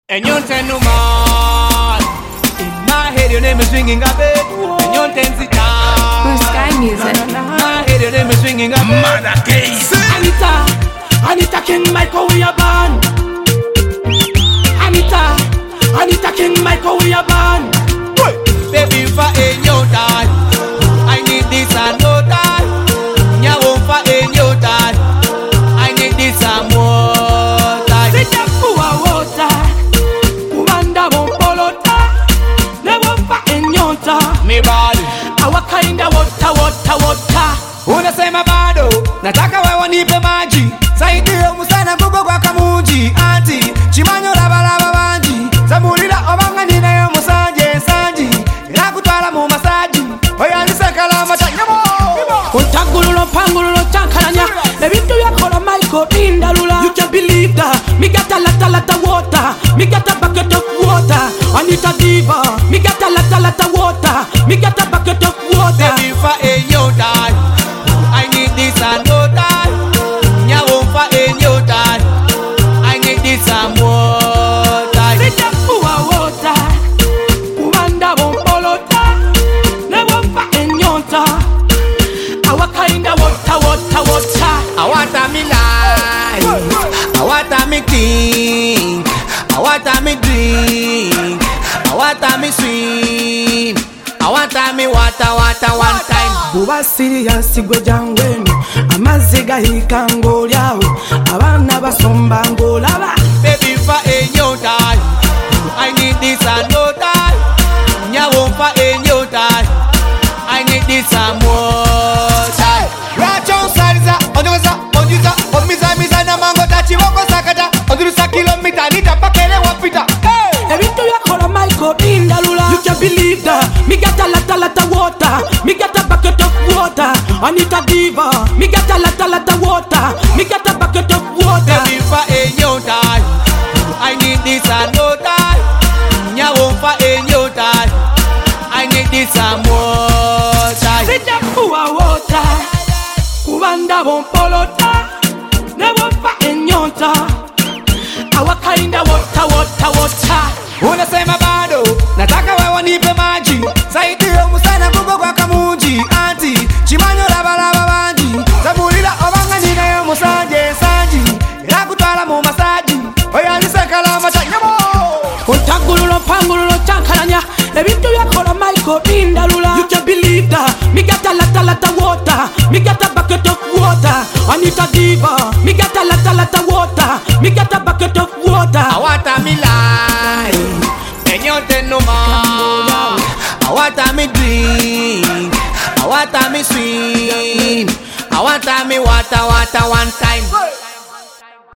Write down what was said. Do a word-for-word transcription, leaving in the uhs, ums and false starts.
And you tell no man. In my head your name is ringing a bell. And you tell it down. Blue Sky Music. In my head your name is ringing a bell. Mother case. Anita, Anita King Michael we are born. Anita, Anita King Michael we are born. Baby for a new dad, I need this and no dad. Nyawo for a new dad, I need this and more dad. Sit up for a water, Kumanda won't follow that. Never for a new dad. Me body, our kind of water, water, water. unasema bado nataka wewe nipe maji saidia musana gugo kwa kamuji anti chimanyo laba laba banji zamulira obanga ninayo musanje sanji nakutwala mu masaji oyandisekala amachanyamo Kontagululo pangululo chankalanya ebintu byakola Michael Indalula. You can believe that me got a lot a lot of water, me got a bucket of water. Anita Diva, me got a lot a lot of water, me got a bucket of water. Baby for a new dad, I need this and no dad. Nyawo for a new dad, I need this and more dad. Sit up for a water, Kumanda won't follow that. Never for a new dad. Our kind of water, water, water. I want a me life, I want a me think, I want a me drink, I want a me swim, I want a me water, water one time. Buba serious gwe jangwenu amazzi gahika ng'olyawo abaana basomba ng'olaba. Baby for a new dad, I need this and no dad. Nyawo for a new dad, I need this and more dad. Racho salsa, onyoza, onjuza, omiza miza na mango tachi wako sakata. Ondurusa kilomita nita pakele wapita. Hey! Ebintu byakola Michael Indalula. You can believe that me got a lot a lot of water, me got a bucket of water. Anita Diva, me got a lot a lot of water, me got a bucket of water. Baby for a new dad, I need this and no dad. Nyawo for a new dad, I need this and more dad. Sit up for a water, Kubanda won't follow that. Never for a new dad. Our kind of water, water, water. Unasema bado nataka wewe nipe maji saidia musana gugo kwa kamuji anti chimanyo laba laba banji zamulira obanga ninayo musanje sanji nakutwala mu masaji oyandisekala amachanyamo Kontagululo pangululo chankalanya ebintu byakola Michael Indalula. You can believe that me got a lot a lot of water, me got a bucket of water. Anita Diva, me got a lot a lot of water, me got a bucket of water. I want a me life and you tell no man. I want a me drink, I want a me swim, I want a me water water water.